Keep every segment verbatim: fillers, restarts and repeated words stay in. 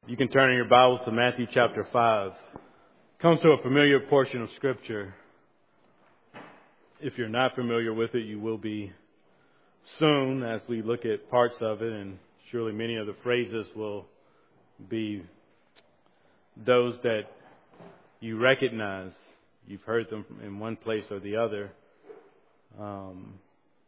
You can turn in your Bibles to Matthew chapter five. Come to a familiar portion of Scripture. If you're not familiar with it, you will be soon as we look at parts of it, and surely many of the phrases will be those that you recognize. You've heard them in one place or the other. Um,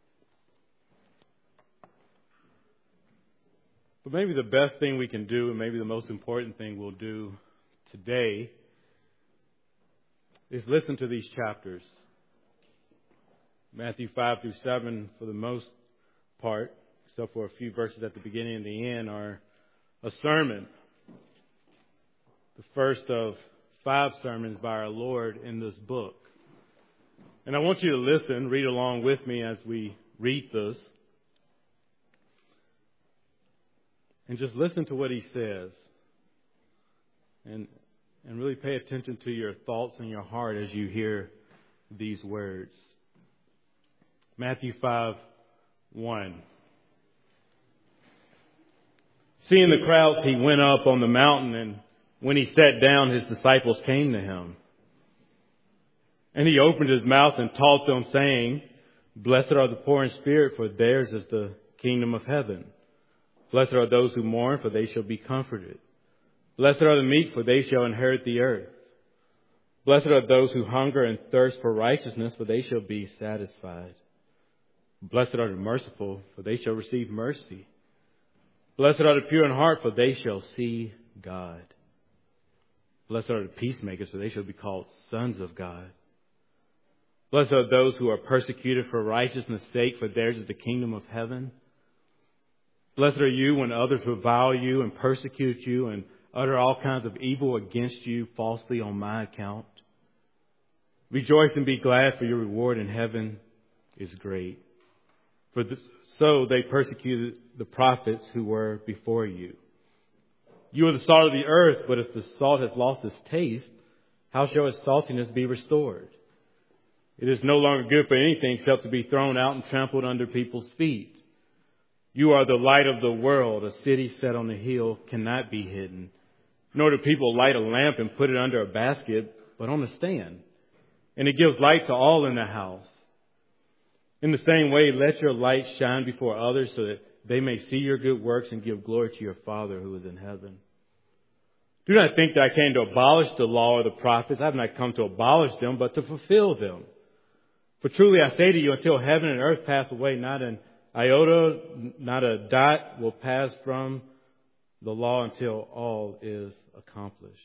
But maybe the best thing we can do, and maybe the most important thing we'll do today, is listen to these chapters. Matthew five through seven, for the most part, except for a few verses at the beginning and the end, are a sermon. The first of five sermons by our Lord in this book. And I want you to listen, read along with me as we read this. And just listen to what he says. And and really pay attention to your thoughts and your heart as you hear these words. Matthew five, one. Seeing the crowds, he went up on the mountain, and when he sat down, his disciples came to him. And he opened his mouth and taught them, saying, Blessed are the poor in spirit, for theirs is the kingdom of heaven. Blessed are those who mourn, for they shall be comforted. Blessed are the meek, for they shall inherit the earth. Blessed are those who hunger and thirst for righteousness, for they shall be satisfied. Blessed are the merciful, for they shall receive mercy. Blessed are the pure in heart, for they shall see God. Blessed are the peacemakers, for they shall be called sons of God. Blessed are those who are persecuted for righteousness' sake, for theirs is the kingdom of heaven. Blessed are you when others revile you and persecute you and utter all kinds of evil against you falsely on my account. Rejoice and be glad, for your reward in heaven is great. For this, so they persecuted the prophets who were before you. You are the salt of the earth, but if the salt has lost its taste, how shall its saltiness be restored? It is no longer good for anything except to be thrown out and trampled under people's feet. You are the light of the world. A city set on a hill cannot be hidden. Nor do people light a lamp and put it under a basket, but on a stand. And it gives light to all in the house. In the same way, let your light shine before others so that they may see your good works and give glory to your Father who is in heaven. Do not think that I came to abolish the law or the prophets. I have not come to abolish them, but to fulfill them. For truly I say to you, until heaven and earth pass away, not an iota, not a dot will pass from the law until all is accomplished.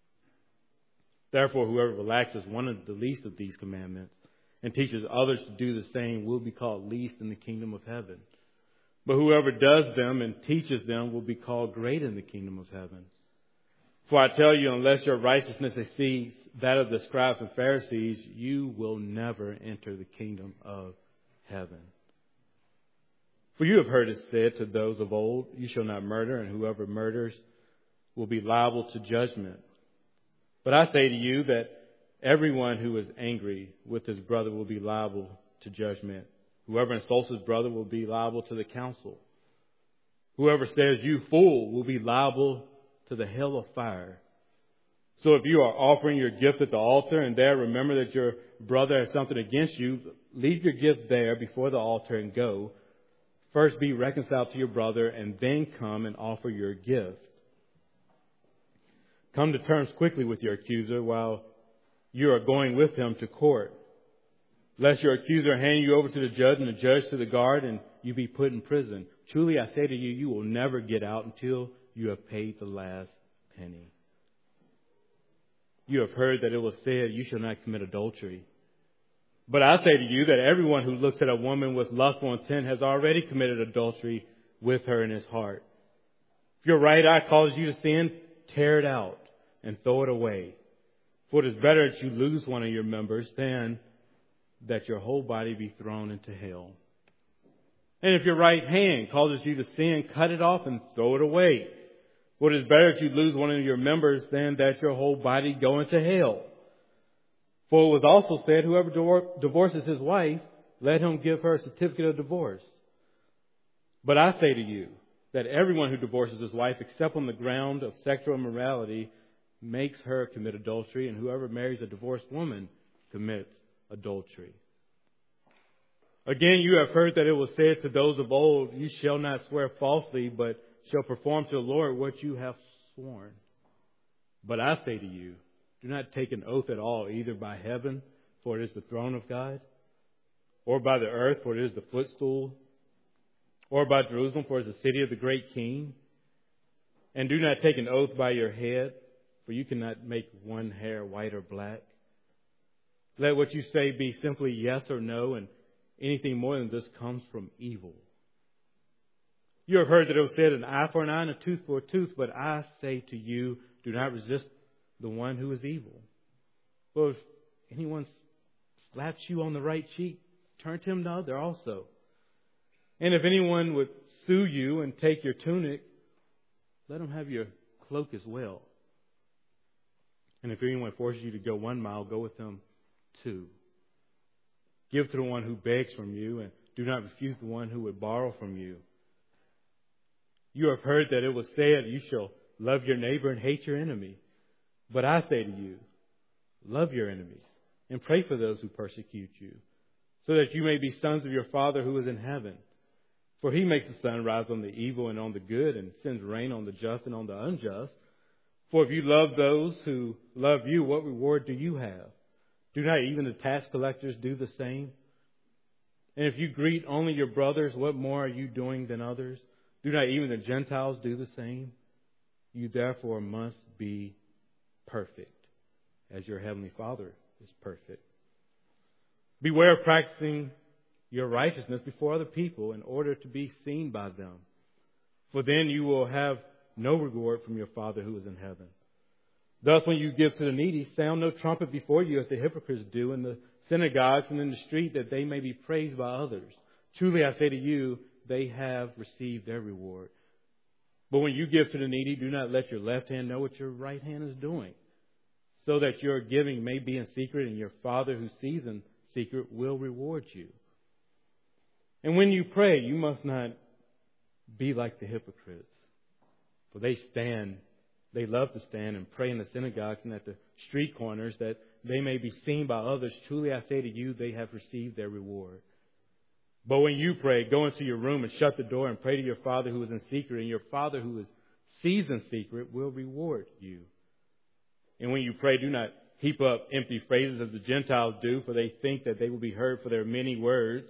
Therefore, whoever relaxes one of the least of these commandments and teaches others to do the same will be called least in the kingdom of heaven. But whoever does them and teaches them will be called great in the kingdom of heaven. For I tell you, unless your righteousness exceeds that of the scribes and Pharisees, you will never enter the kingdom of heaven. For you have heard it said to those of old, you shall not murder, and whoever murders will be liable to judgment. But I say to you that everyone who is angry with his brother will be liable to judgment. Whoever insults his brother will be liable to the council. Whoever says, you fool, will be liable to the hell of fire. So if you are offering your gift at the altar and there remember that your brother has something against you, leave your gift there before the altar and go. First be reconciled to your brother and then come and offer your gift. Come to terms quickly with your accuser while you are going with him to court. Lest your accuser hand you over to the judge and the judge to the guard and you be put in prison. Truly I say to you, you will never get out until you have paid the last penny. You have heard that it was said, you shall not commit adultery. But I say to you that everyone who looks at a woman with lustful intent has already committed adultery with her in his heart. If your right eye causes you to sin, tear it out and throw it away. For it is better that you lose one of your members than that your whole body be thrown into hell. And if your right hand causes you to sin, cut it off and throw it away. For it is better that you lose one of your members than that your whole body go into hell. For it was also said, whoever divorces his wife, let him give her a certificate of divorce. But I say to you that everyone who divorces his wife except on the ground of sexual immorality makes her commit adultery, and whoever marries a divorced woman commits adultery. Again, you have heard that it was said to those of old, you shall not swear falsely, but shall perform to the Lord what you have sworn. But I say to you, do not take an oath at all, either by heaven, for it is the throne of God, or by the earth, for it is the footstool, or by Jerusalem, for it is the city of the great King. And do not take an oath by your head, for you cannot make one hair white or black. Let what you say be simply yes or no, and anything more than this comes from evil. You have heard that it was said, an eye for an eye and a tooth for a tooth, but I say to you, do not resist the one who is evil. Well, if anyone slaps you on the right cheek, turn to him the other also. And if anyone would sue you and take your tunic, let him have your cloak as well. And if anyone forces you to go one mile, go with them two. Give to the one who begs from you, and do not refuse the one who would borrow from you. You have heard that it was said, you shall love your neighbor and hate your enemy. But I say to you, love your enemies and pray for those who persecute you, so that you may be sons of your Father who is in heaven. For he makes the sun rise on the evil and on the good, and sends rain on the just and on the unjust. For if you love those who love you, what reward do you have? Do not even the tax collectors do the same? And if you greet only your brothers, what more are you doing than others? Do not even the Gentiles do the same? You therefore must be perfect, as your heavenly Father is perfect. Beware of practicing your righteousness before other people in order to be seen by them. For then you will have no reward from your Father who is in heaven. Thus, when you give to the needy, sound no trumpet before you, as the hypocrites do in the synagogues and in the street, that they may be praised by others. Truly, I say to you, they have received their reward. But when you give to the needy, do not let your left hand know what your right hand is doing, so that your giving may be in secret, and your Father who sees in secret will reward you. And when you pray, you must not be like the hypocrites, for they stand They love to stand and pray in the synagogues and at the street corners, that they may be seen by others. Truly, I say to you, they have received their reward. But when you pray, go into your room and shut the door and pray to your Father who is in secret, and your Father who is sees in secret will reward you. And when you pray, do not heap up empty phrases as the Gentiles do, for they think that they will be heard for their many words.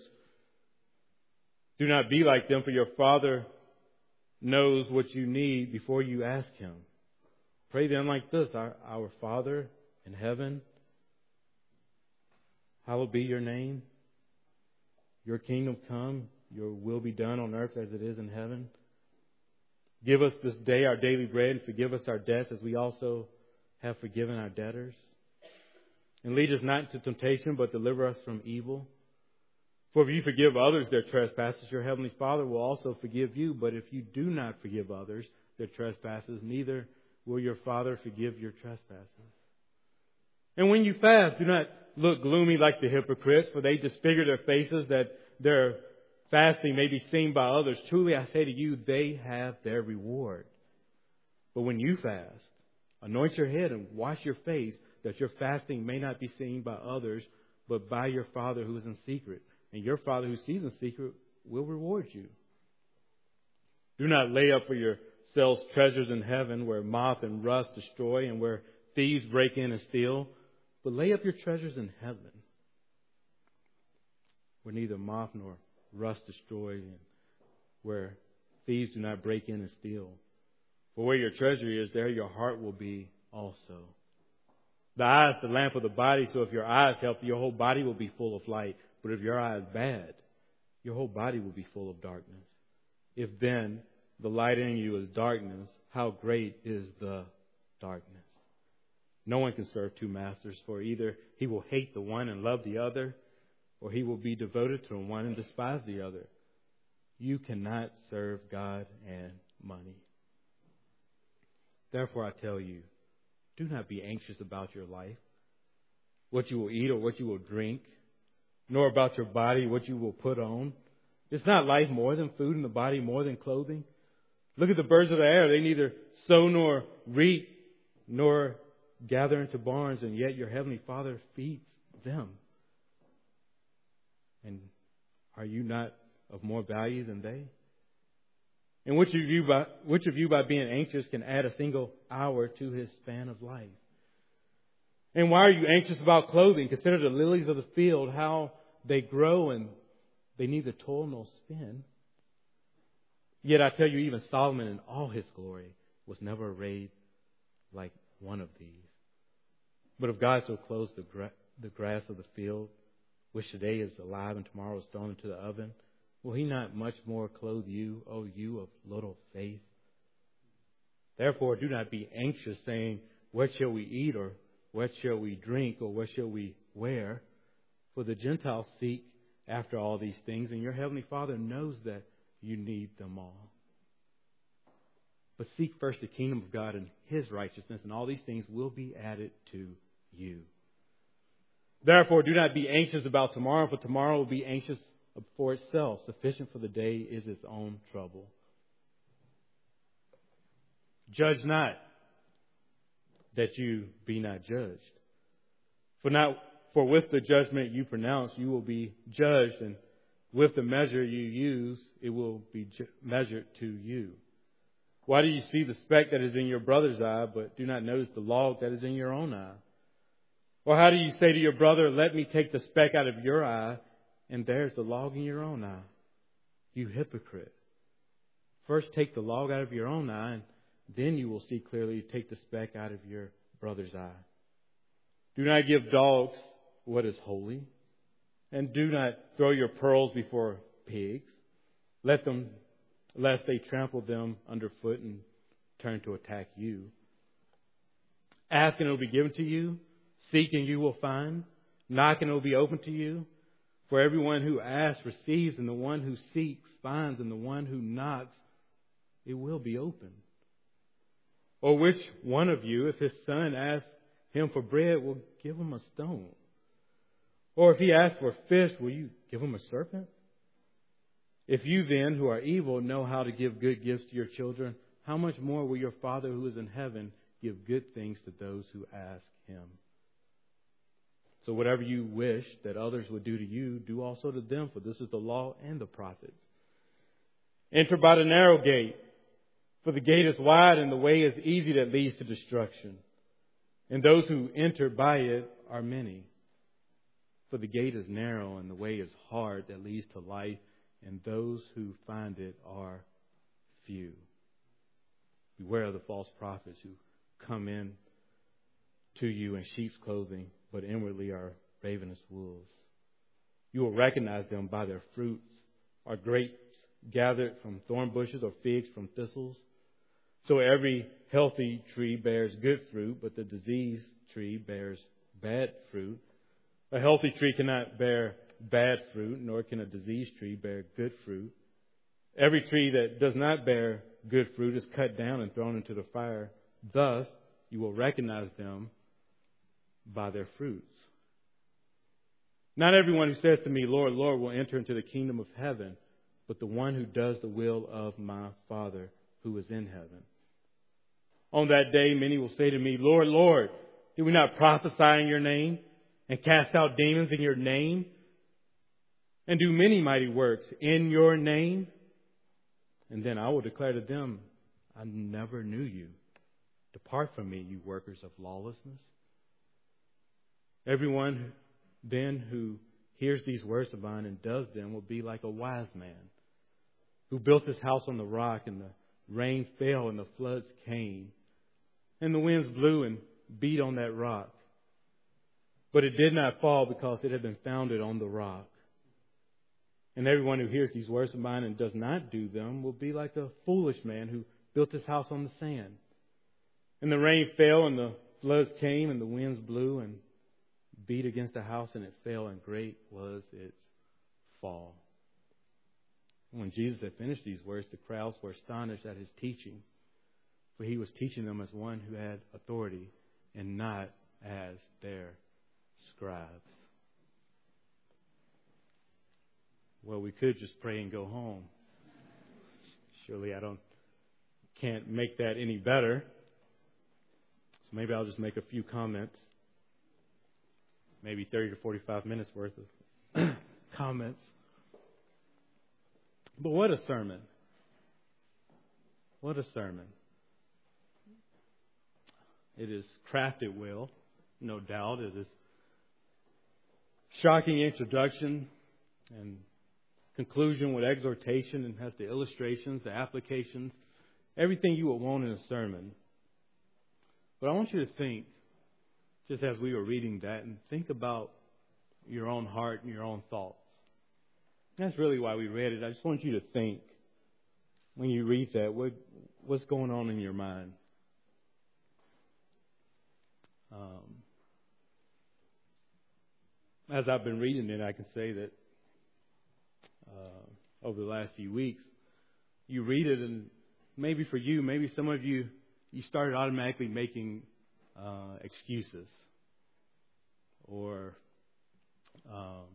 Do not be like them, for your Father knows what you need before you ask Him. Pray then like this: Our, our Father in heaven, hallowed be your name. Your kingdom come, your will be done on earth as it is in heaven. Give us this day our daily bread, and forgive us our debts as we also have forgiven our debtors. And lead us not into temptation, but deliver us from evil. For if you forgive others their trespasses, your heavenly Father will also forgive you. But if you do not forgive others their trespasses, neither will your Father forgive your trespasses. And when you fast, do not look gloomy like the hypocrites, for they disfigure their faces that their fasting may be seen by others. Truly, I say to you, they have their reward. But when you fast, anoint your head and wash your face, that your fasting may not be seen by others, but by your Father who is in secret. And your Father who sees in secret will reward you. Do not lay up for yourselves treasures in heaven, where moth and rust destroy and where thieves break in and steal. But lay up your treasures in heaven, where neither moth nor rust destroy and where thieves do not break in and steal. For where your treasure is, there your heart will be also. The eye is the lamp of the body, so if your eye is healthy, your whole body will be full of light. But if your eye is bad, your whole body will be full of darkness. If then the light in you is darkness, how great is the darkness? No one can serve two masters, for either he will hate the one and love the other, or he will be devoted to the one and despise the other. You cannot serve God and money. Therefore I tell you, do not be anxious about your life, what you will eat or what you will drink, nor about your body, what you will put on. Is not life more than food, and the body more than clothing? Look at the birds of the air. They neither sow nor reap nor gather into barns, and yet your heavenly Father feeds them. And are you not of more value than they? And which of you by, which of you by being anxious can add a single hour to his span of life? And why are you anxious about clothing? Consider the lilies of the field, how they grow, and they neither toil nor spin. Yet I tell you, even Solomon in all his glory was never arrayed like one of these. But if God so clothes the, gra- the grass of the field, which today is alive and tomorrow is thrown into the oven, will he not much more clothe you, O you of little faith? Therefore, do not be anxious, saying, what shall we eat, or what shall we drink, or what shall we wear? For the Gentiles seek after all these things, and your heavenly Father knows that you need them all. But seek first the kingdom of God and his righteousness, and all these things will be added to you. Therefore, do not be anxious about tomorrow, for tomorrow will be anxious for itself. Sufficient for the day is its own trouble. Judge not, that you be not judged. For not for with the judgment you pronounce, you will be judged, and with the measure you use, it will be ju- measured to you. Why do you see the speck that is in your brother's eye, but do not notice the log that is in your own eye? Or how do you say to your brother, let me take the speck out of your eye, and there's the log in your own eye? You hypocrite. First take the log out of your own eye, and then you will see clearly to take the speck out of your brother's eye. Do not give dogs what is holy, and do not throw your pearls before pigs. Let them, lest they trample them underfoot and turn to attack you. Ask and it will be given to you. Seek and you will find. Knock and it will be opened to you. For everyone who asks receives, and the one who seeks finds, and the one who knocks, it will be opened. Or which one of you, if his son asks him for bread, will give him a stone? Or if he asks for fish, will you give him a serpent? If you then, who are evil, know how to give good gifts to your children, how much more will your Father who is in heaven give good things to those who ask him? So whatever you wish that others would do to you, do also to them, for this is the law and the prophets. Enter by the narrow gate, for the gate is wide and the way is easy that leads to destruction. And those who enter by it are many. For the gate is narrow and the way is hard that leads to life, and those who find it are few. Beware of the false prophets who come in to you in sheep's clothing, but inwardly are ravenous wolves. You will recognize them by their fruits. Are grapes gathered from thorn bushes, or figs from thistles? So every healthy tree bears good fruit, but the diseased tree bears bad fruit. A healthy tree cannot bear bad fruit, nor can a diseased tree bear good fruit. Every tree that does not bear good fruit is cut down and thrown into the fire. Thus, you will recognize them by their fruits. Not everyone who says to me, Lord, Lord, will enter into the kingdom of heaven, but the one who does the will of my Father who is in heaven. On that day, many will say to me, Lord, Lord, did we not prophesy in your name and cast out demons in your name and do many mighty works in your name? And then I will declare to them, I never knew you. Depart from me, you workers of lawlessness. Everyone then who hears these words of mine and does them will be like a wise man who built his house on the rock, and the rain fell and the floods came, and the winds blew and beat on that rock. But it did not fall because it had been founded on the rock. And everyone who hears these words of mine and does not do them will be like a foolish man who built his house on the sand. And the rain fell and the floods came and the winds blew and beat against the house, and it fell, and great was its fall. When Jesus had finished these words, the crowds were astonished at his teaching, for he was teaching them as one who had authority and not as their scribes. Well, we could just pray and go home. Surely I don't can't make that any better. So maybe I'll just make a few comments. Maybe thirty to forty-five minutes worth of comments. But what a sermon. What a sermon. It is crafted well, no doubt. It is shocking introduction and conclusion with exhortation, and has the illustrations, the applications, everything you would want in a sermon. But I want you to think, just as we were reading that, and think about your own heart and your own thoughts. That's really why we read it. I just want you to think, when you read that, what what's going on in your mind? Um, as I've been reading it, I can say that uh, over the last few weeks, you read it, and maybe for you, maybe some of you, you started automatically making uh, excuses. Or um,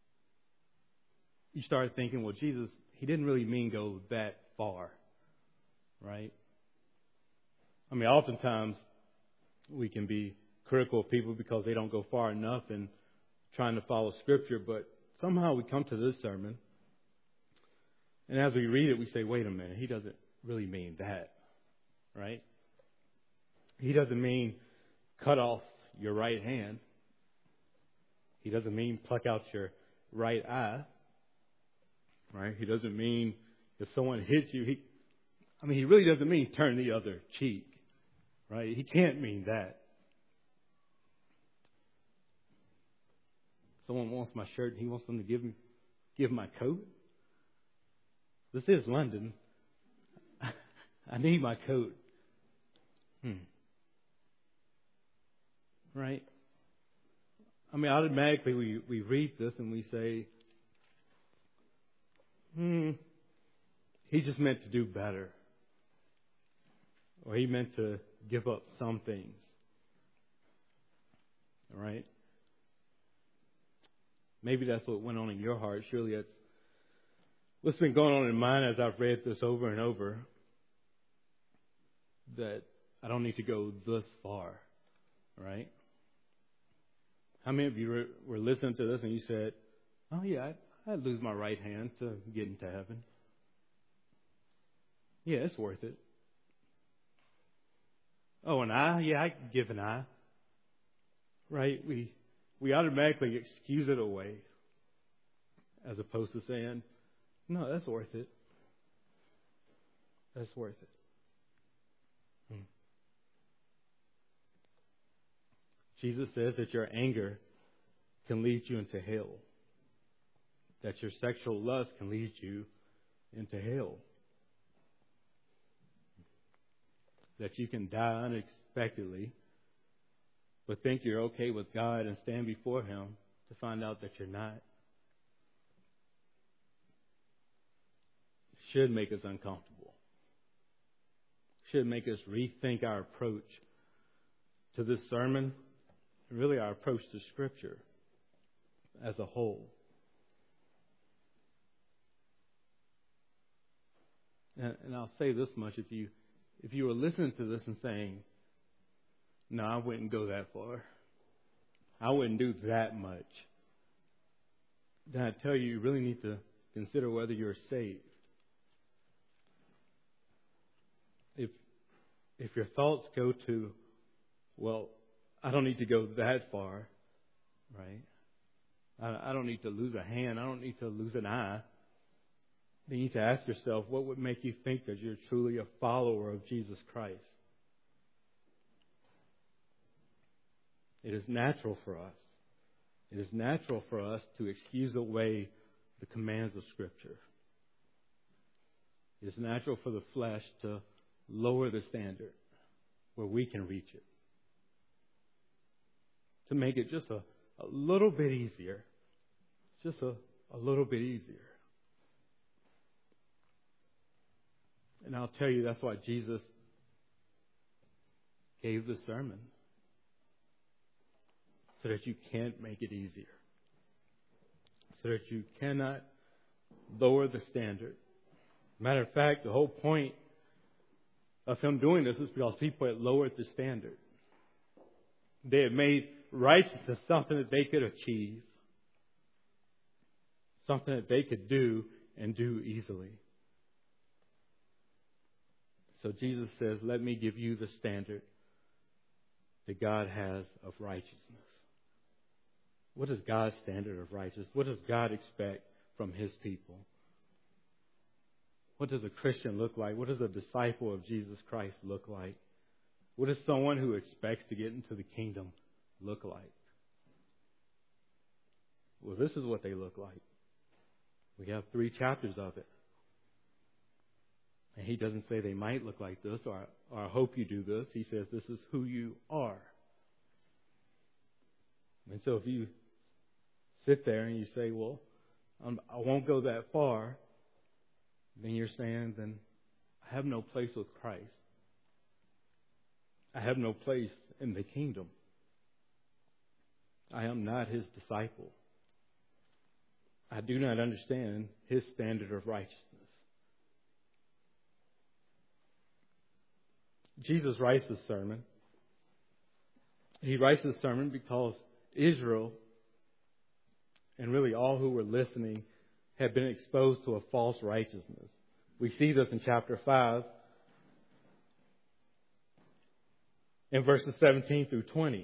you started thinking, well, Jesus, he didn't really mean go that far, right? I mean, oftentimes we can be critical of people because they don't go far enough in trying to follow Scripture, but somehow we come to this sermon, and as we read it, we say, wait a minute, he doesn't really mean that, right? He doesn't mean cut off your right hand. He doesn't mean pluck out your right eye, right? He doesn't mean if someone hits you, he, I mean, he really doesn't mean turn the other cheek, right? He can't mean that. Someone wants my shirt and he wants them to give me, give my coat. This is London. I need my coat. Hmm. Right? I mean, automatically we, we read this and we say, hmm, he just meant to do better. Or he meant to give up some things. All right? Maybe that's what went on in your heart. Surely that's what's been going on in mine as I've read this over and over. That I don't need to go this far. Right? How many of you were, were listening to this and you said, oh yeah, I'd, I'd lose my right hand to get into heaven. Yeah, it's worth it. Oh, an eye? Yeah, I could give an eye. Right? We we automatically excuse it away as opposed to saying, no, that's worth it. That's worth it. Hmm. Jesus says that your anger can lead you into hell. That your sexual lust can lead you into hell. That you can die unexpectedly, but think you're okay with God and stand before Him to find out that you're not. It should make us uncomfortable. It should make us rethink our approach to this sermon, and really our approach to Scripture as a whole. And, and I'll say this much, if you if you were listening to this and saying, no, I wouldn't go that far, I wouldn't do that much, then I tell you, you really need to consider whether you're saved. If if your thoughts go to, well, I don't need to go that far, right? I, I don't need to lose a hand. I don't need to lose an eye. Then you need to ask yourself, what would make you think that you're truly a follower of Jesus Christ? It is natural for us. It is natural for us to excuse away the commands of Scripture. It is natural for the flesh to lower the standard where we can reach it. To make it just a, a little bit easier. Just a, a little bit easier. And I'll tell you, that's why Jesus gave the sermon. So that you can't make it easier. So that you cannot lower the standard. Matter of fact, the whole point of him doing this is because people had lowered the standard. They had made righteousness something that they could achieve, something that they could do and do easily. So Jesus says, let me give you the standard that God has of righteousness. What is God's standard of righteousness? What does God expect from his people? What does a Christian look like? What does a disciple of Jesus Christ look like? What does someone who expects to get into the kingdom look like? Well, this is what they look like. We have three chapters of it. And he doesn't say they might look like this, or, or I hope you do this. He says this is who you are. And so if you sit there and you say, well, I'm, I won't go that far, then you're saying, then I have no place with Christ. I have no place in the kingdom. I am not his disciple. I do not understand his standard of righteousness. Jesus writes this sermon. He writes this sermon because Israel, and really all who were listening, had been exposed to a false righteousness. We see this in chapter five, in verses seventeen through twenty.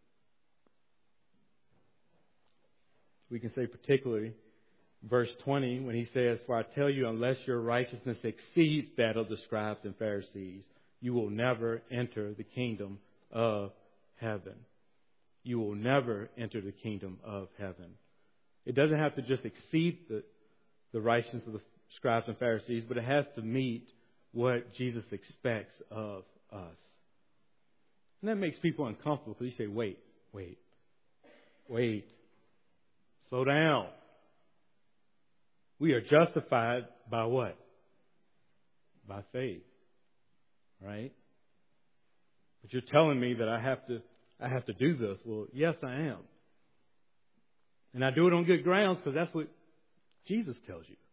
We can say particularly verse twenty when he says, for I tell you, unless your righteousness exceeds that of the scribes and Pharisees, you will never enter the kingdom of heaven. You will never enter the kingdom of heaven. It doesn't have to just exceed the, the righteousness of the scribes and Pharisees, but it has to meet what Jesus expects of us. And that makes people uncomfortable because you say, wait, wait, wait, slow down. We are justified by what? By faith. Right? But you're telling me that I have to I have to do this. Well, yes, I am. And I do it on good grounds because that's what Jesus tells you.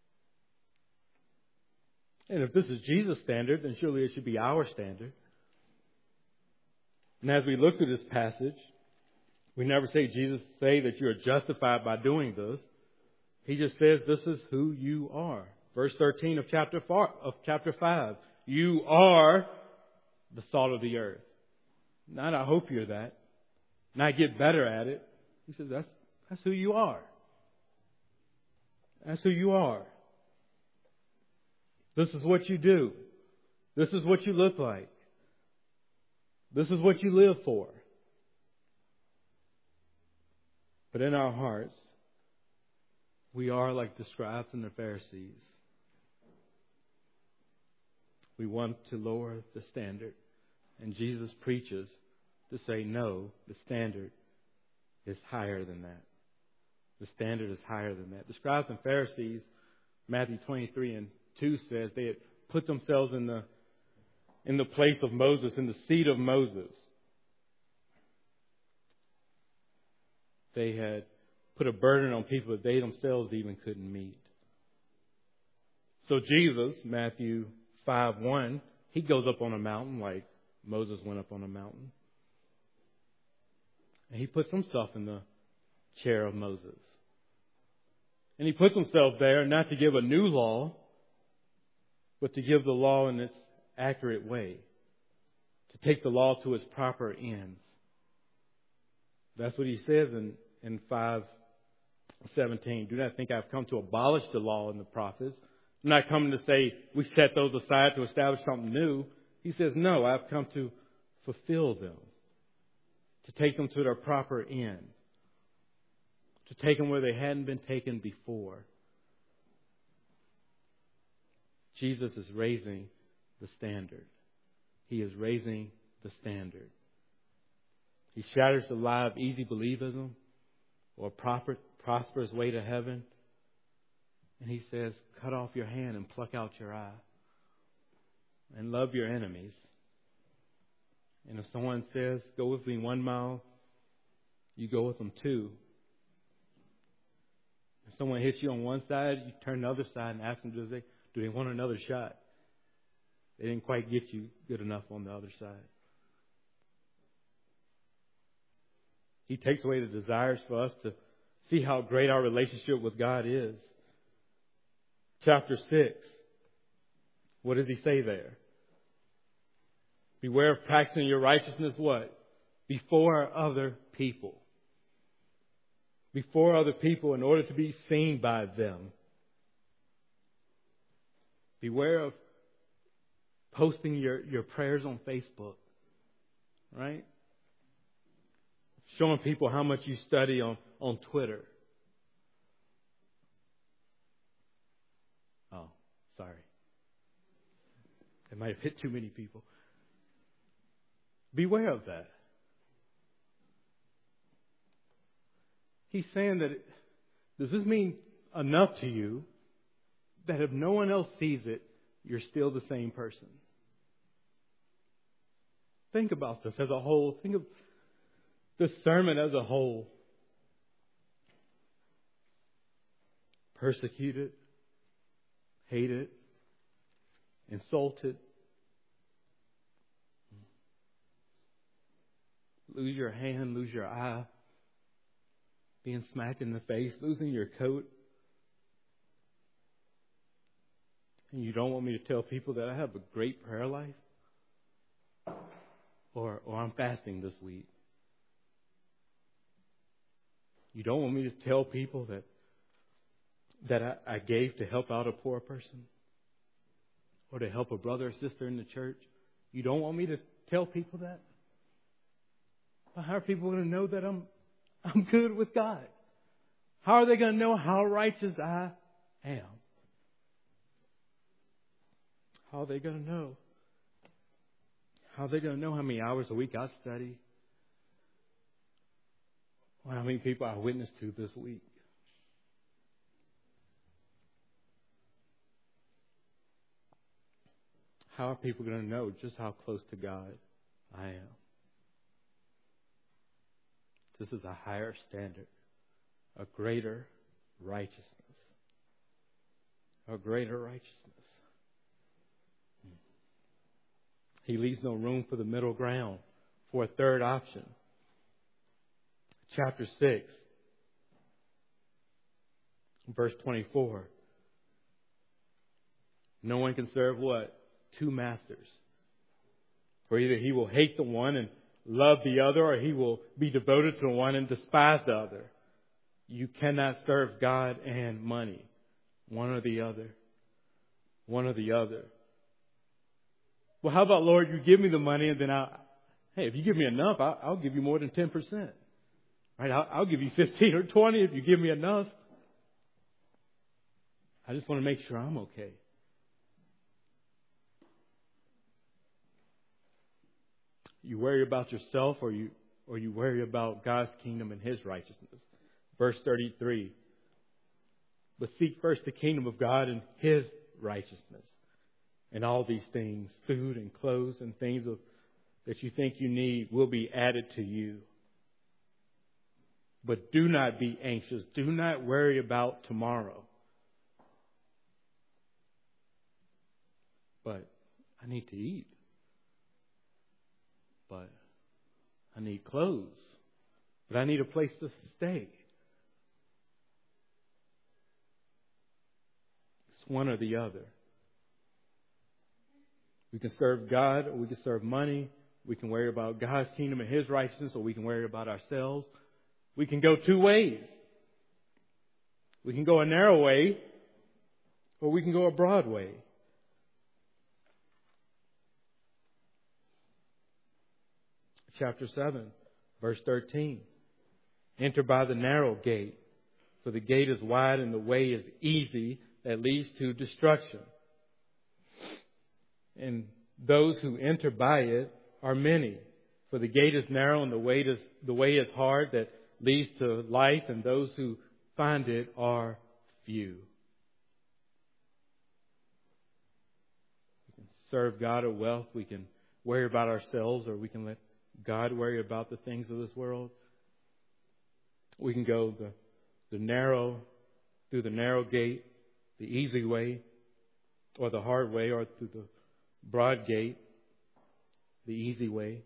And if this is Jesus' standard, then surely it should be our standard. And as we look through this passage, we never say Jesus say that you are justified by doing this. He just says this is who you are. Verse thirteen of chapter four, of chapter five. You are the salt of the earth. Not I hope you're that. Not get better at it. He says that's that's who you are. That's who you are. This is what you do. This is what you look like. This is what you live for. But in our hearts, we are like the scribes and the Pharisees. We want to lower the standard. And Jesus preaches to say, no, the standard is higher than that. The standard is higher than that. The scribes and Pharisees, Matthew twenty-three and two says they had put themselves in the in the place of Moses, in the seat of Moses. They had put a burden on people that they themselves even couldn't meet. So Jesus, Matthew five one, he goes up on a mountain like Moses went up on a mountain. And he puts himself in the chair of Moses. And he puts himself there not to give a new law, but to give the law in its accurate way. To take the law to its proper ends. That's what he says in, in five seventeen. Do not think I've come to abolish the law and the prophets. I'm not coming to say we set those aside to establish something new. He says, no, I've come to fulfill them. To take them to their proper end. To take them where they hadn't been taken before. Jesus is raising the standard. He is raising the standard. He shatters the lie of easy believism or proper, prosperous way to heaven. And he says, cut off your hand and pluck out your eye. And love your enemies. And if someone says, go with me one mile, you go with them two. If someone hits you on one side, you turn the other side and ask them, do they, do they want another shot? They didn't quite get you good enough on the other side. He takes away the desires for us to see how great our relationship with God is. Chapter six. What does he say there? Beware of practicing your righteousness, what? Before other people. Before other people in order to be seen by them. Beware of posting your, your prayers on Facebook. Right? Showing people how much you study on, on Twitter. Oh, sorry. It might have hit too many people. Beware of that. He's saying that, it, does this mean enough to you that if no one else sees it, you're still the same person? Think about this as a whole. Think of this sermon as a whole. Persecuted, hated, insulted, lose your hand, lose your eye, being smacked in the face, losing your coat. And you don't want me to tell people that I have a great prayer life? Or, or I'm fasting this week. You don't want me to tell people that that I, I gave to help out a poor person? Or to help a brother or sister in the church? You don't want me to tell people that? Well, how are people going to know that I'm I'm good with God? How are they going to know how righteous I am? How are they going to know? How are they going to know how many hours a week I study? Or how many people I witnessed to this week? How are people going to know just how close to God I am? This is a higher standard, a greater righteousness. A greater righteousness. He leaves no room for the middle ground, for a third option. Chapter six, verse twenty-four. No one can serve what? Two masters. For either he will hate the one and love the other, or he will be devoted to the one and despise the other. You cannot serve God and money. One or the other. One or the other. Well, how about, Lord, you give me the money and then I'll, hey, if you give me enough, I'll, I'll give you more than ten percent. Right? I'll, I'll give you fifteen or twenty if you give me enough. I just want to make sure I'm okay. You worry about yourself, or you or you worry about God's kingdom and His righteousness. Verse thirty-three. But seek first the kingdom of God and His righteousness. And all these things, food and clothes and things of, that you think you need, will be added to you. But do not be anxious. Do not worry about tomorrow. But I need to eat. But I need clothes. But I need a place to stay. It's one or the other. We can serve God, or we can serve money. We can worry about God's kingdom and His righteousness, or we can worry about ourselves. We can go two ways. We can go a narrow way, or we can go a broad way. Chapter seven, verse thirteen. Enter by the narrow gate, for the gate is wide and the way is easy that leads to destruction. And those who enter by it are many. For the gate is narrow and the way is, the way is hard that leads to life, and those who find it are few. We can serve God or wealth. We can worry about ourselves, or we can let God worry about the things of this world. We can go the, the narrow, through the narrow gate, the easy way, or the hard way, or through the broad gate, the easy way.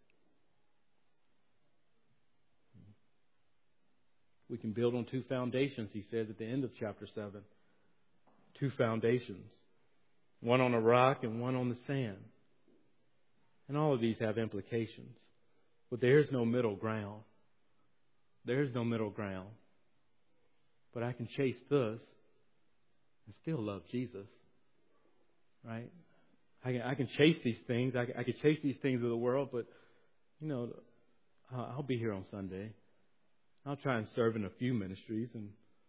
We can build on two foundations, he says at the end of chapter seven. Two foundations. One on a rock and one on the sand. And all of these have implications. But there's no middle ground. There's no middle ground. But I can chase this and still love Jesus. Right? I can, I can chase these things. I can, I can chase these things of the world, but, you know, I'll be here on Sunday. I'll try and serve in a few ministries, and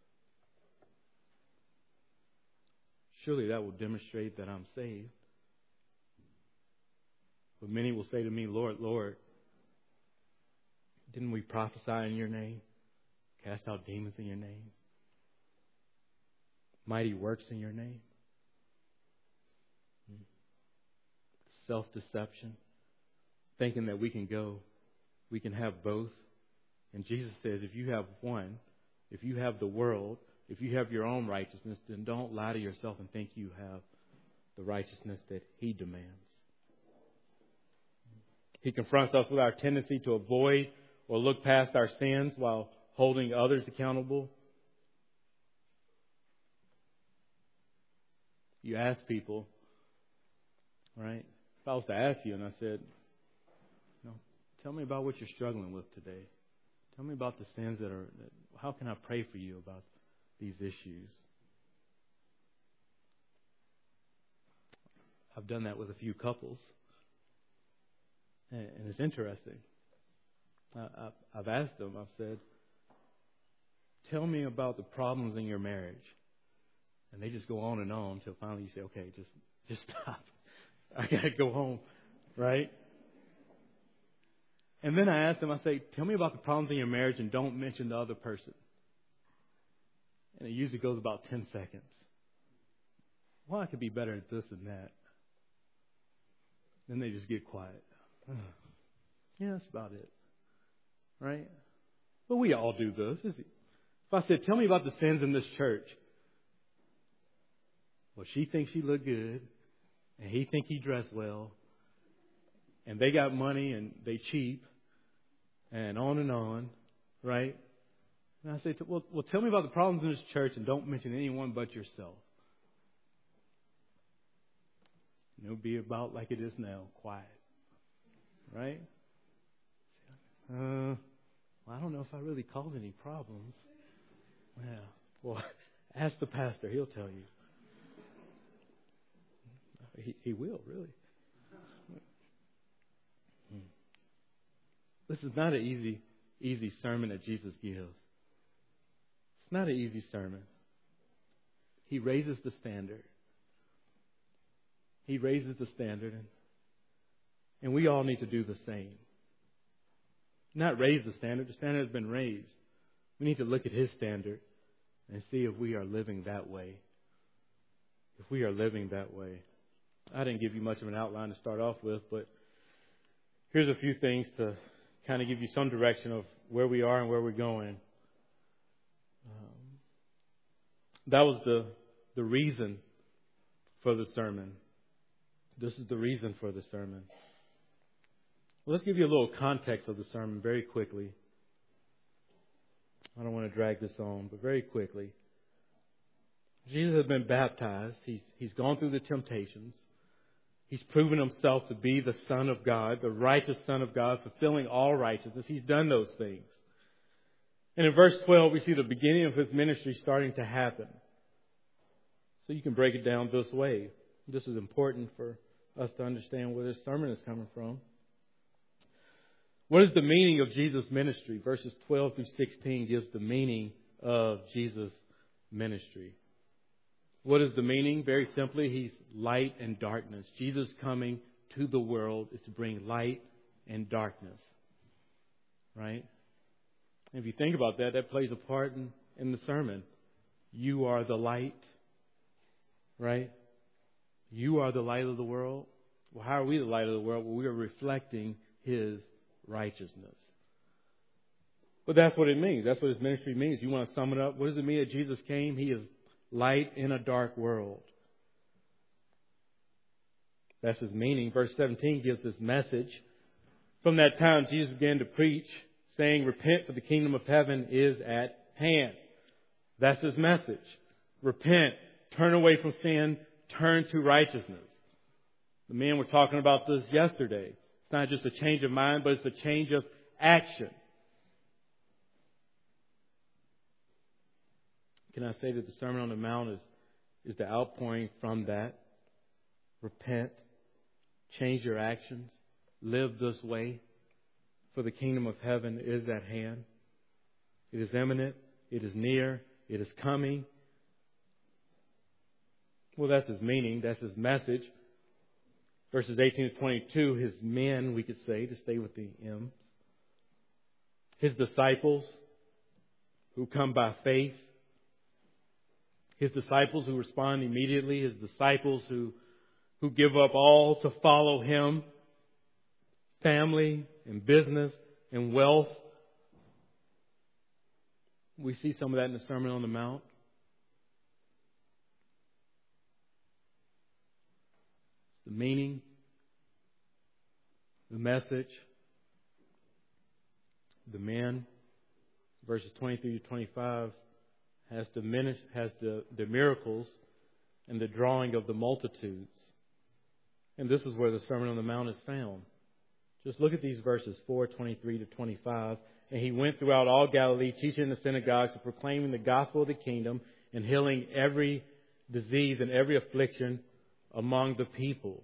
surely that will demonstrate that I'm saved. But many will say to me, Lord, Lord, didn't we prophesy in your name? Cast out demons in your name? Mighty works in your name? Self-deception. Thinking that we can go, we can have both. And Jesus says, if you have one, if you have the world, if you have your own righteousness, then don't lie to yourself and think you have the righteousness that He demands. He confronts us with our tendency to avoid or look past our sins while holding others accountable. You ask people, right? If I was to ask you and I said, you know, tell me about what you're struggling with today. Tell me about the sins that are, that, how can I pray for you about these issues? I've done that with a few couples. And, and it's interesting. I, I, I've asked them, I've said, tell me about the problems in your marriage. And they just go on and on until finally you say, okay, just, just stop. I got to go home, right? And then I ask them, I say, tell me about the problems in your marriage and don't mention the other person. And it usually goes about ten seconds. Well, I could be better at this and that. Then they just get quiet. Yeah, that's about it. Right? But we all do this. If I said, tell me about the sins in this church. Well, she thinks she looked good. And he thinks he dressed well. And they got money and they cheap. And on and on, right? And I say, well, well, tell me about the problems in this church and don't mention anyone but yourself. And it'll be about like it is now, quiet, right? Uh, well, I don't know if I really caused any problems. Yeah, well, ask the pastor; he'll tell you. He, he will, really. This is not an easy, easy sermon that Jesus gives. It's not an easy sermon. He raises the standard. He raises the standard, and, and we all need to do the same. Not raise the standard. The standard has been raised. We need to look at His standard and see if we are living that way. If we are living that way. I didn't give you much of an outline to start off with, but here's a few things to kind of give you some direction of where we are and where we're going. Um, that was the the reason for the sermon. This is the reason for the sermon. Well, let's give you a little context of the sermon very quickly. I don't want to drag this on, but very quickly. Jesus has been baptized. He's, he's gone through the temptations. He's proven Himself to be the Son of God, the righteous Son of God, fulfilling all righteousness. He's done those things. And in verse twelve, we see the beginning of His ministry starting to happen. So you can break it down this way. This is important for us to understand where this sermon is coming from. What is the meaning of Jesus' ministry? Verses twelve through sixteen gives the meaning of Jesus' ministry. What is the meaning? Very simply, He's light and darkness. Jesus coming to the world is to bring light and darkness. Right? And if you think about that, that plays a part in, in the sermon. You are the light. Right? You are the light of the world. Well, how are we the light of the world? Well, we are reflecting His righteousness. But that's what it means. That's what His ministry means. You want to sum it up? What does it mean that Jesus came? He is light in a dark world. That's his meaning. Verse seventeen gives this message. From that time, Jesus began to preach, saying, repent, for the kingdom of heaven is at hand. That's his message. Repent. Turn away from sin. Turn to righteousness. The men were talking about this yesterday. It's not just a change of mind, but it's a change of action. Can I say that the Sermon on the Mount is, is the outpouring from that? Repent. Change your actions. Live this way. For the kingdom of heaven is at hand. It is imminent. It is near. It is coming. Well, that's his meaning. That's his message. Verses eighteen to twenty-two, his men, we could say, to stay with the M's. His disciples who come by faith. His disciples who respond immediately. His disciples who, who give up all to follow him. Family and business and wealth. We see some of that in the Sermon on the Mount. The meaning, the message, the men, verses twenty-three to twenty-five, has diminished, has the, the miracles and the drawing of the multitudes. And this is where the Sermon on the Mount is found. Just look at these verses, four twenty-three to twenty-five. And he went throughout all Galilee, teaching in the synagogues and proclaiming the gospel of the kingdom and healing every disease and every affliction among the people.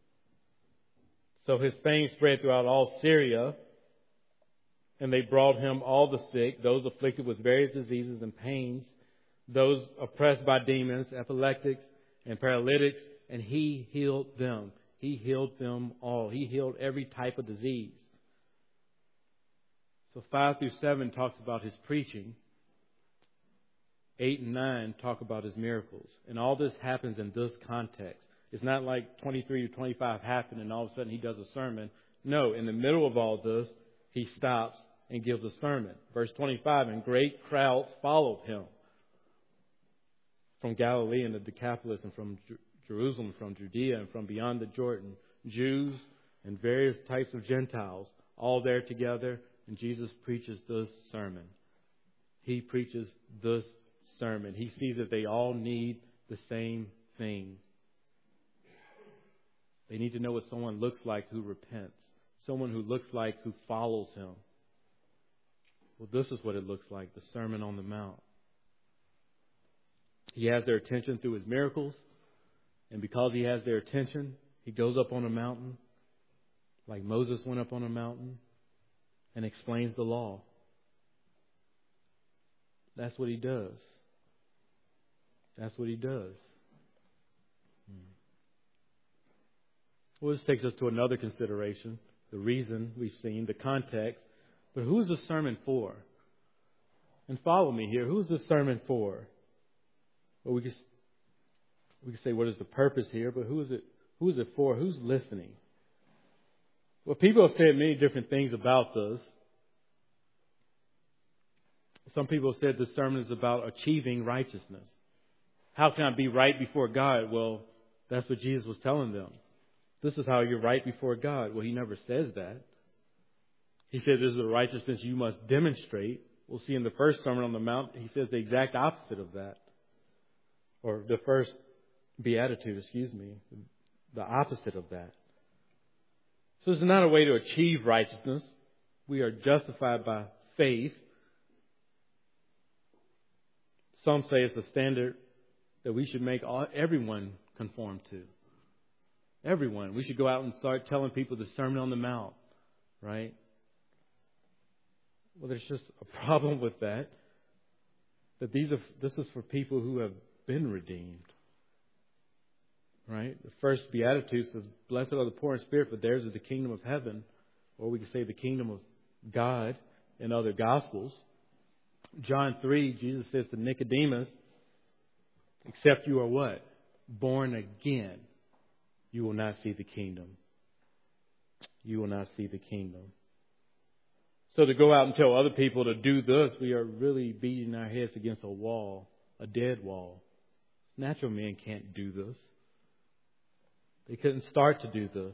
So his fame spread throughout all Syria, and they brought him all the sick, those afflicted with various diseases and pains, those oppressed by demons, epileptics and paralytics, and he healed them. He healed them all. He healed every type of disease. So five through seven talks about his preaching. Eight and nine talk about his miracles. And all this happens in this context. It's not like twenty-three to twenty-five happen and all of a sudden he does a sermon. No, in the middle of all this, he stops and gives a sermon. Verse twenty-five, and great crowds followed him from Galilee and the Decapolis and from Jerusalem, from Judea and from beyond the Jordan, Jews and various types of Gentiles, all there together, and Jesus preaches this sermon. He preaches this sermon. He sees that they all need the same thing. They need to know what someone looks like who repents, someone who looks like who follows him. Well, this is what it looks like, the Sermon on the Mount. He has their attention through his miracles. And because he has their attention, he goes up on a mountain, like Moses went up on a mountain, and explains the law. That's what he does. That's what he does. Well, this takes us to another consideration. The reason we've seen, the context. But who is this sermon for? And follow me here. Who is this sermon for? Well, we could, we could say, what is the purpose here? But who is it? Who is it for? Who's listening? Well, people have said many different things about this. Some people have said this sermon is about achieving righteousness. How can I be right before God? Well, that's what Jesus was telling them. This is how you're right before God. Well, he never says that. He said this is the righteousness you must demonstrate. We'll see in the first Sermon on the Mount, he says the exact opposite of that. Or the first beatitude, excuse me, the opposite of that. So this is not a way to achieve righteousness. We are justified by faith. Some say it's a standard that we should make all, everyone conform to. Everyone. We should go out and start telling people the Sermon on the Mount, right? Well, there's just a problem with that. That these are this is for people who have been redeemed. Right? The first beatitude says, blessed are the poor in spirit, for theirs is the kingdom of heaven. Or we could say the kingdom of God in other gospels. John three, Jesus says to Nicodemus, except you are what? Born again, you will not see the kingdom. You will not see the kingdom. So to go out and tell other people to do this, we are really beating our heads against a wall, a dead wall. Natural men can't do this. They couldn't start to do this.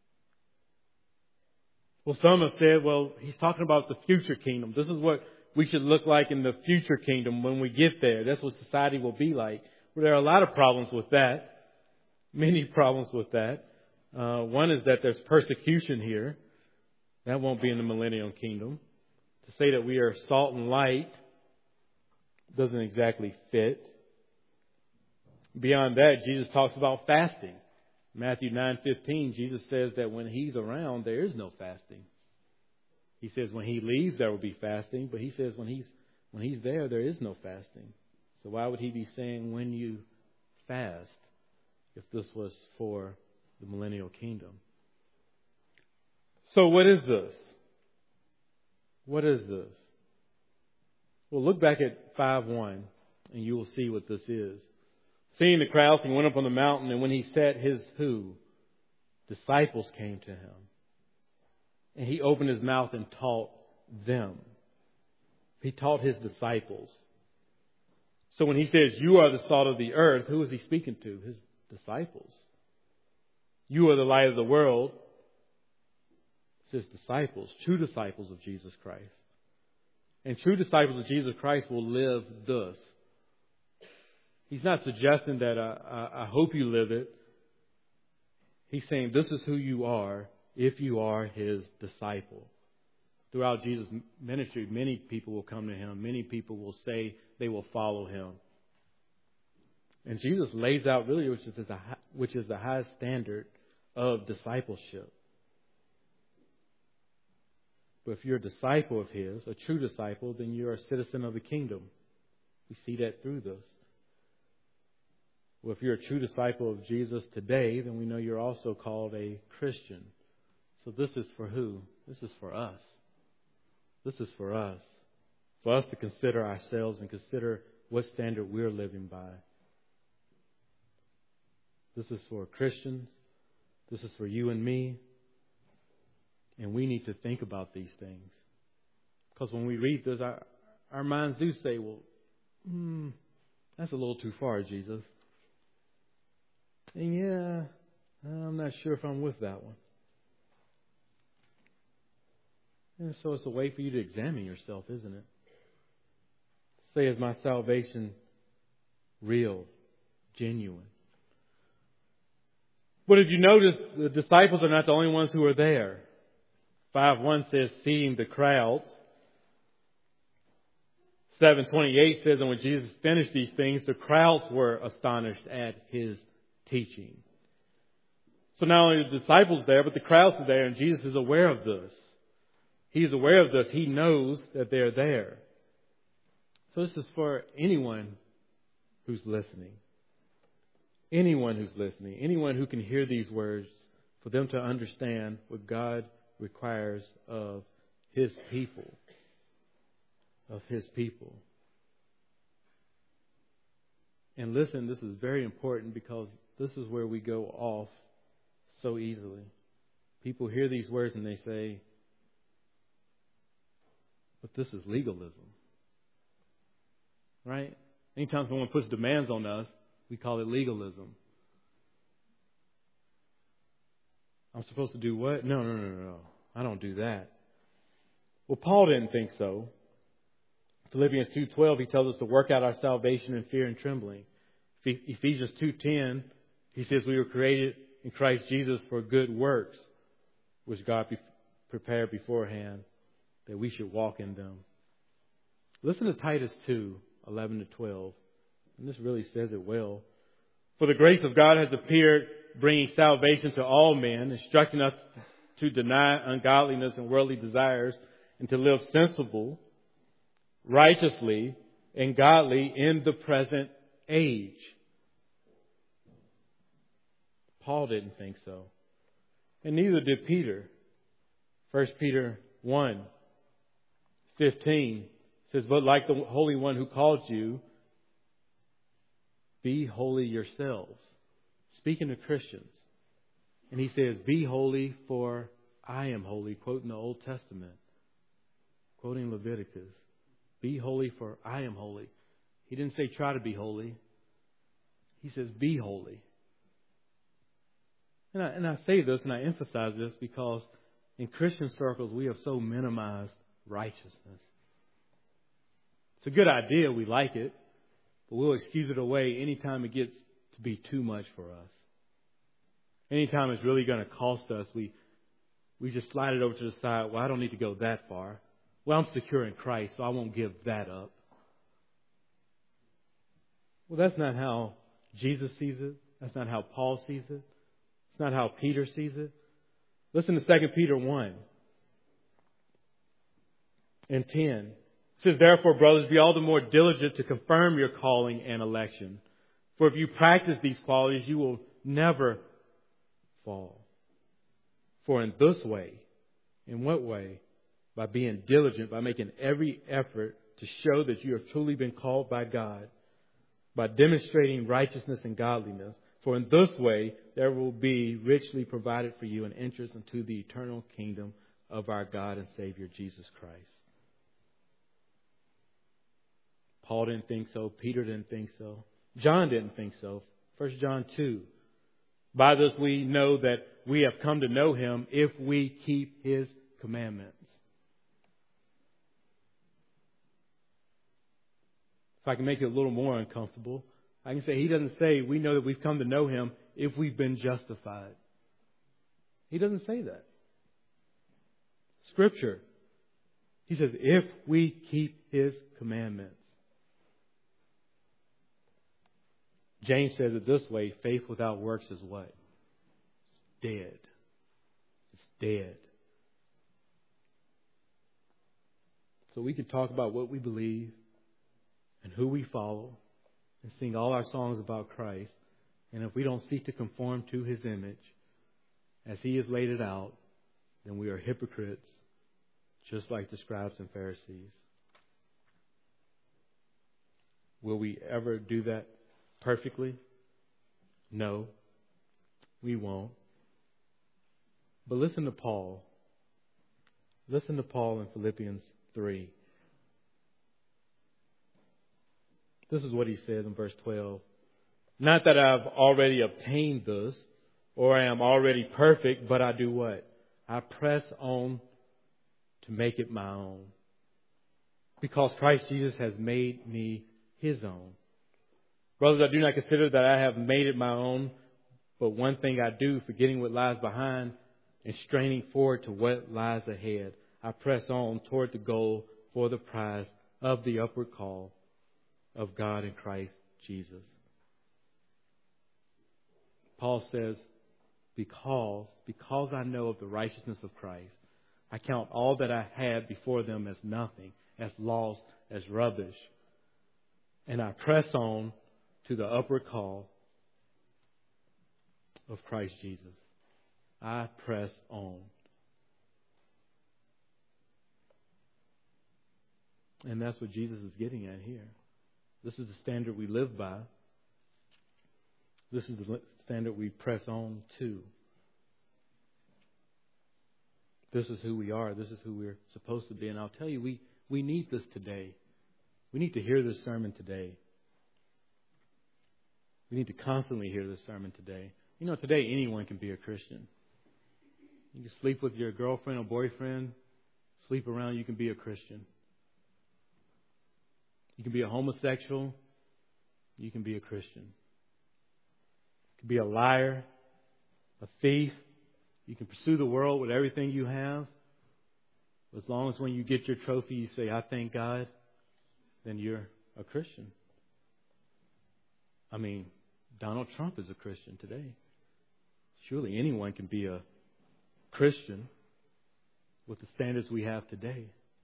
Well, some have said, well, he's talking about the future kingdom. This is what we should look like in the future kingdom when we get there. That's what society will be like. Well, there are a lot of problems with that. Many problems with that. Uh, one is that there's persecution here. That won't be in the millennial kingdom. To say that we are salt and light doesn't exactly fit. Beyond that, Jesus talks about fasting. Matthew nine fifteen, Jesus says that when He's around, there is no fasting. He says when He leaves, there will be fasting. But He says when He's when He's there, there is no fasting. So why would He be saying when you fast if this was for the millennial kingdom? So what is this? What is this? Well, look back at five one and you will see what this is. Seeing the crowds, He went up on the mountain, and when He sat, His who? Disciples came to Him. And He opened His mouth and taught them. He taught His disciples. So when He says, you are the salt of the earth, who is He speaking to? His disciples. You are the light of the world. It's His disciples, true disciples of Jesus Christ. And true disciples of Jesus Christ will live thus. He's not suggesting that I, I, I hope you live it. He's saying this is who you are if you are His disciple. Throughout Jesus' ministry, many people will come to Him. Many people will say they will follow Him. And Jesus lays out really which is the, which is the highest standard of discipleship. But if you're a disciple of His, a true disciple, then you're a citizen of the kingdom. We see that through this. Well, if you're a true disciple of Jesus today, then we know you're also called a Christian. So this is for who? This is for us. This is for us. For us to consider ourselves and consider what standard we're living by. This is for Christians. This is for you and me. And we need to think about these things. Because when we read this, our, our minds do say, well, hmm, that's a little too far, Jesus. And yeah, I'm not sure if I'm with that one. And so it's a way for you to examine yourself, isn't it? Say, is my salvation real, genuine? But if you notice, the disciples are not the only ones who are there. five one says, seeing the crowds. seven twenty-eight says, and when Jesus finished these things, the crowds were astonished at His teaching. So not only are the disciples there, but the crowds are there, and Jesus is aware of this. He's aware of this. He knows that they're there. So this is for anyone who's listening. Anyone who's listening. Anyone who can hear these words, for them to understand what God requires of His people. Of His people. And listen, this is very important because this is where we go off so easily. People hear these words and they say, but this is legalism. Right? Anytime someone puts demands on us, we call it legalism. I'm supposed to do what? No, no, no, no, no. I don't do that. Well, Paul didn't think so. Philippians two twelve, he tells us to work out our salvation in fear and trembling. Ephesians two ten, he says we were created in Christ Jesus for good works, which God prepared beforehand that we should walk in them. Listen to Titus two eleven to twelve. And this really says it well. For the grace of God has appeared, bringing salvation to all men, instructing us to deny ungodliness and worldly desires, and to live sensible, righteously, and godly in the present age. Paul didn't think so. And neither did Peter. First Peter one fifteen says, but like the Holy One who called you, be holy yourselves. Speaking to Christians. And he says, be holy for I am holy, quoting the Old Testament. Quoting Leviticus. Be holy for I am holy. He didn't say try to be holy. He says be holy. And I, and I say this and I emphasize this because in Christian circles we have so minimized righteousness. It's a good idea. We like it. But we'll excuse it away anytime it gets to be too much for us. Anytime it's really going to cost us, we we just slide it over to the side. Well, I don't need to go that far. Well, I'm secure in Christ, so I won't give that up. Well, that's not how Jesus sees it. That's not how Paul sees it. It's not how Peter sees it. Listen to Second Peter one and ten. It says, therefore, brothers, be all the more diligent to confirm your calling and election. For if you practice these qualities, you will never fall. For in this way, in what way? By being diligent, by making every effort to show that you have truly been called by God, by demonstrating righteousness and godliness. For in this way, there will be richly provided for you an entrance into the eternal kingdom of our God and Savior, Jesus Christ. Paul didn't think so. Peter didn't think so. John didn't think so. First John two. By this we know that we have come to know Him if we keep His commandments. If I can make it a little more uncomfortable, I can say He doesn't say we know that we've come to know Him if we've been justified. He doesn't say that. Scripture. He says if we keep His commandments. James says it this way, faith without works is what? It's dead. It's dead. So we can talk about what we believe and who we follow and sing all our songs about Christ. And if we don't seek to conform to His image as He has laid it out, then we are hypocrites, just like the scribes and Pharisees. Will we ever do that perfectly? No, we won't. But listen to Paul. Listen to Paul in Philippians three. This is what he says in verse twelve. Not that I've already obtained this, or I am already perfect, but I do what? I press on to make it my own. Because Christ Jesus has made me His own. Brothers, I do not consider that I have made it my own, but one thing I do, forgetting what lies behind and straining forward to what lies ahead, I press on toward the goal for the prize of the upward call of God in Christ Jesus. Paul says, because, because I know of the righteousness of Christ, I count all that I had before them as nothing, as lost, as rubbish. And I press on to the upward call of Christ Jesus. I press on. And that's what Jesus is getting at here. This is the standard we live by. This is the standard we press on to. This is who we are. This is who we're supposed to be. And I'll tell you, we, we need this today. We need to hear this sermon today. We need to constantly hear this sermon today. You know, today anyone can be a Christian. You can sleep with your girlfriend or boyfriend, sleep around, you can be a Christian. You can be a homosexual, you can be a Christian. You can be a liar, a thief. You can pursue the world with everything you have. As long as when you get your trophy you say, I thank God, then you're a Christian. I mean, Donald Trump is a Christian today. Surely anyone can be a Christian with the standards we have today.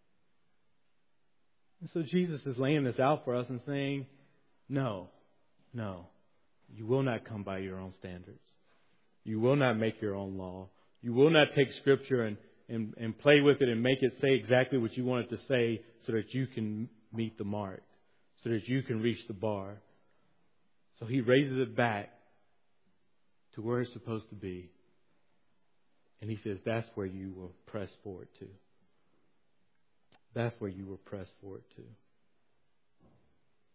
And so Jesus is laying this out for us and saying, no, no, you will not come by your own standards. You will not make your own law. You will not take Scripture and, and, and play with it and make it say exactly what you want it to say so that you can meet the mark, so that you can reach the bar. So He raises it back to where it's supposed to be. And He says, that's where you will press forward to. That's where you will press forward to.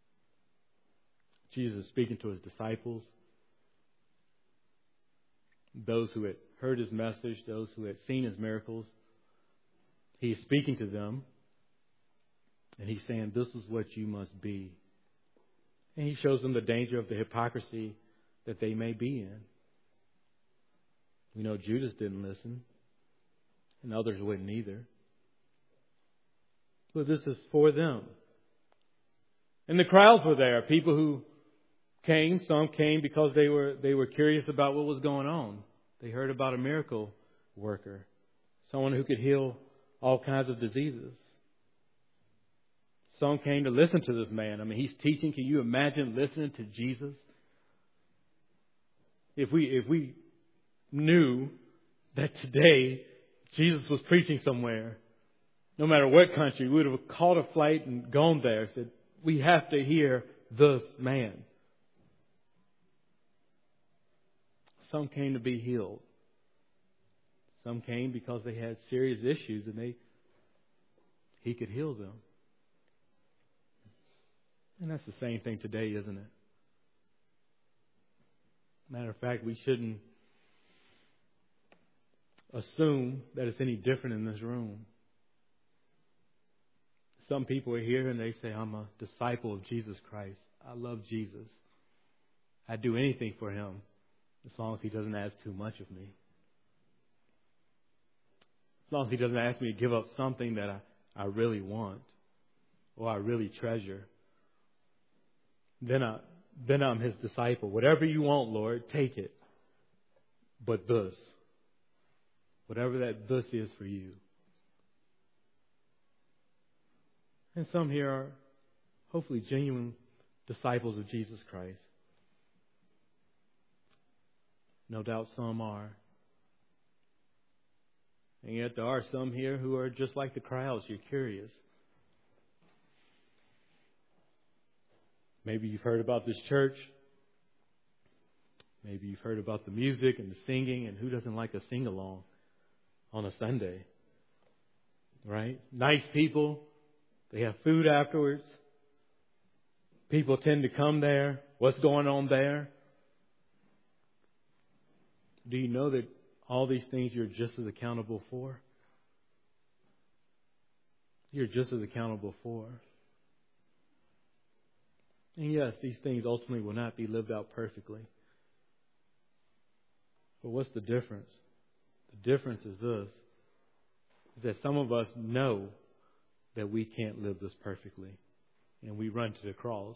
Jesus is speaking to His disciples. those who had heard his message, those who had seen his miracles. He's speaking to them, and he's saying, this is what you must be. And he shows them the danger of the hypocrisy that they may be in. We know Judas didn't listen, and others wouldn't either. But this is for them. And the crowds were there. People who came, some came because they were they were curious about what was going on. They heard about a miracle worker, someone who could heal all kinds of diseases. Some came to listen to this man. I mean, he's teaching. Can you imagine listening to Jesus? If we if we knew that today Jesus was preaching somewhere, no matter what country, we would have caught a flight and gone there and said, we have to hear this man. Some came to be healed. Some came because they had serious issues and they he could heal them. And that's the same thing today, isn't it? Matter of fact, we shouldn't assume that it's any different in this room. Some people are here and they say, I'm a disciple of Jesus Christ. I love Jesus. I'd do anything for him as long as he doesn't ask too much of me. As long as he doesn't ask me to give up something that I, I really want or I really treasure. Then, I, then I'm his disciple. Whatever you want, Lord, take it. But this. Whatever that this is for you. And some here are hopefully genuine disciples of Jesus Christ. No doubt some are. And yet there are some here who are just like the crowds. You're curious. Maybe you've heard about this church. Maybe you've heard about the music and the singing, and who doesn't like a sing-along on a Sunday? Right? Nice people. They have food afterwards. People tend to come there. What's going on there? Do you know that all these things you're just as accountable for? You're just as accountable for. And yes, these things ultimately will not be lived out perfectly. But what's the difference? The difference is this, is that some of us know that we can't live this perfectly, and we run to the cross.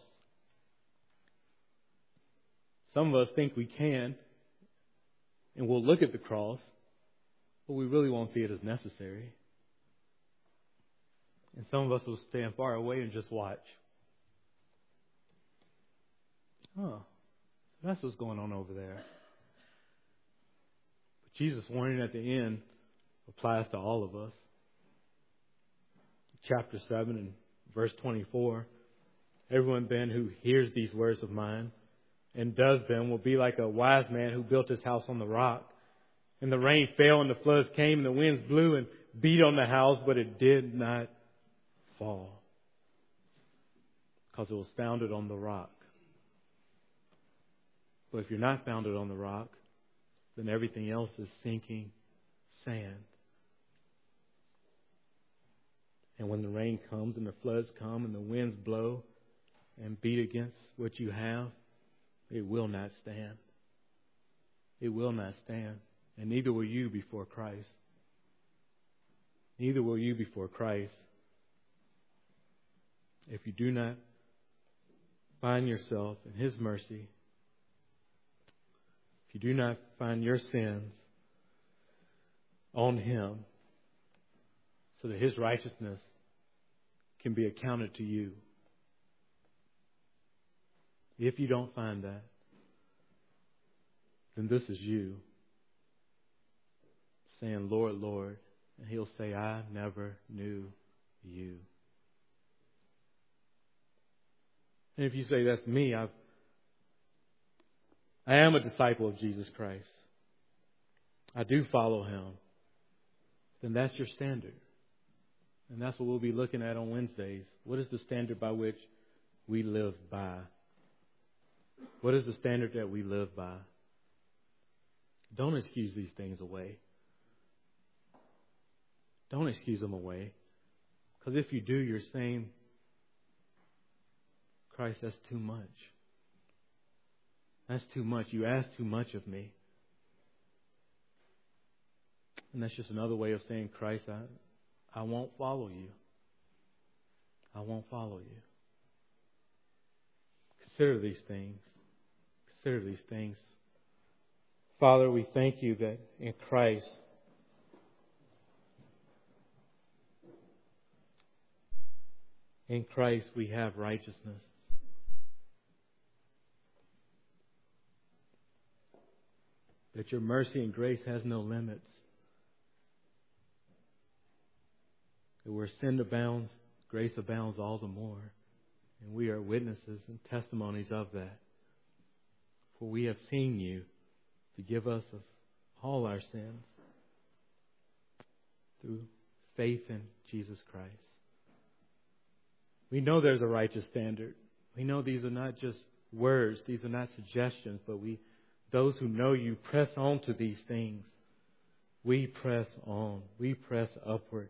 Some of us think we can, and we'll look at the cross, but we really won't see it as necessary. And some of us will stand far away and just watch. Oh, that's what's going on over there. But Jesus' warning at the end applies to all of us. Chapter seven and verse twenty-four. Everyone then who hears these words of mine and does them will be like a wise man who built his house on the rock. And the rain fell and the floods came and the winds blew and beat on the house, but it did not fall because it was founded on the rock. But if you're not founded on the rock, then everything else is sinking sand. And when the rain comes and the floods come and the winds blow and beat against what you have, it will not stand. It will not stand. And neither will you before Christ. Neither will you before Christ. If you do not find yourself in His mercy, if you do not find your sins on Him, so that His righteousness can be accounted to you. If you don't find that, then this is you saying, Lord, Lord. And He'll say, I never knew you. And if you say, that's me, I've, I am a disciple of Jesus Christ. I do follow Him. Then that's your standard. And that's what we'll be looking at on Wednesdays. What is the standard by which we live by? What is the standard that we live by? Don't excuse these things away. Don't excuse them away. Because if you do, you're saying, Christ, that's too much. That's too much. You ask too much of me. And that's just another way of saying, Christ, I, I won't follow you. I won't follow you. Consider these things. Consider these things. Father, we thank you that in Christ, in Christ we have righteousness. That your mercy and grace has no limits. That where sin abounds, grace abounds all the more. And we are witnesses and testimonies of that. For we have seen you forgive us of all our sins through faith in Jesus Christ. We know there's a righteous standard. We know these are not just words. These are not suggestions. But we, those who know you, press on to these things. We press on. We press upward.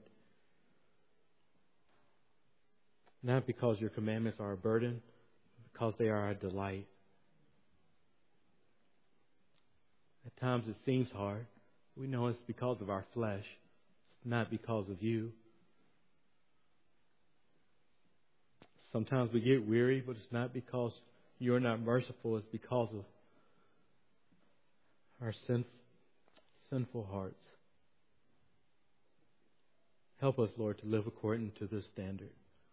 Not because your commandments are a burden, but because they are our delight. At times it seems hard. We know it's because of our flesh. It's not because of you. Sometimes we get weary, but it's not because you're not merciful. It's because of our sin, sinful hearts. Help us, Lord, to live according to this standard.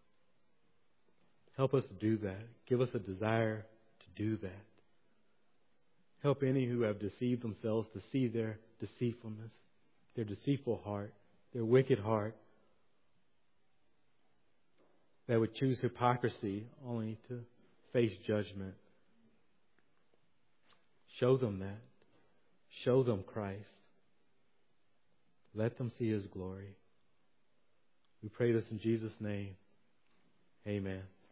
Help us to do that. Give us a desire to do that. Help any who have deceived themselves to see their deceitfulness, their deceitful heart, their wicked heart, that would choose hypocrisy only to face judgment. Show them that. Show them Christ. Let them see His glory. We pray this in Jesus' name. Amen.